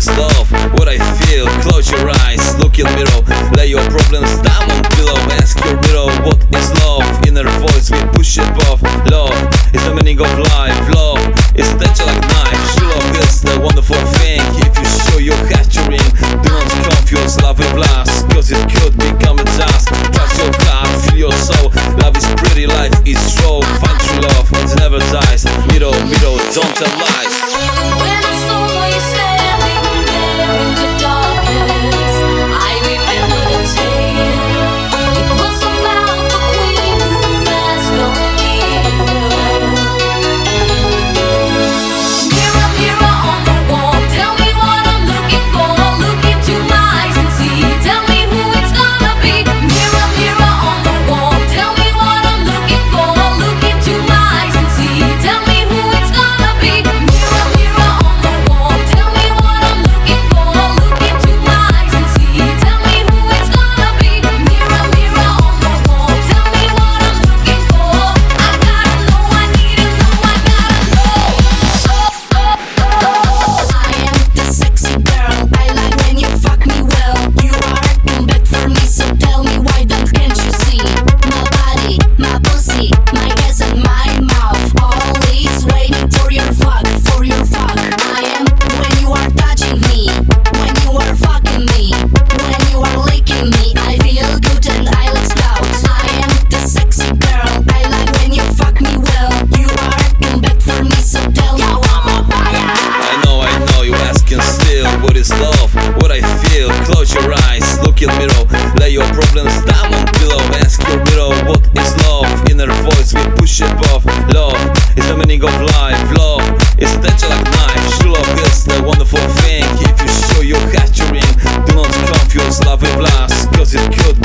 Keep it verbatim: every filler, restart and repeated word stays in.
is love? What I feel, close your eyes, look in mirror, lay your problems down on pillow, ask your mirror, what is love? Inner voice, we push it off. Love is the meaning of life, love is touch like knife. True love is the wonderful thing. If you show your heart your ring, do not confuse love with lust, cause it could become a task. Touch your heart, feel your soul, love is pretty, life is slow. Find true love, it never dies. Mirror, mirror, don't tell lies. When I saw you standing there in the darkness, I remember the tale. It was about the queen who has no mirror. Mirror, mirror on the wall, tell me what I'm looking for. Look into my eyes and see, tell me who it's gonna be. Mirror, mirror on the wall, tell me what I'm looking for. Look into my eyes and see, tell me who it's gonna be. Mirror, mirror on the wall, tell me what I'm looking for. Look into my eyes and see, tell me who it's gonna be. Mirror, mirror on the wall, tell me what I'm looking for. I gotta know, I need to know, I gotta know. I am the sexy girl, I like when you fuck me well. You are acting bad for me, so tell me why don't can't you see? My body, my pussy, my ass and my mouth, always waiting for your fuck, for your fuck. I am when you are touching me, when you are fucking me, when you are licking me, I feel good and I look stout. I am the sexy girl, I like when you fuck me well. You are acting bad for me, so tell me I'm on fire. I know, I know, you asking still, what is love? What I feel, close your eyes, look in mirror, lay your problems down on pillow, ask your mirror, what is love? Inner voice, we push it off. Love is the meaning of life, love is touch like knife. True love is the wonderful thing. If you show your heart your ring, do not confuse love with lust, cause it could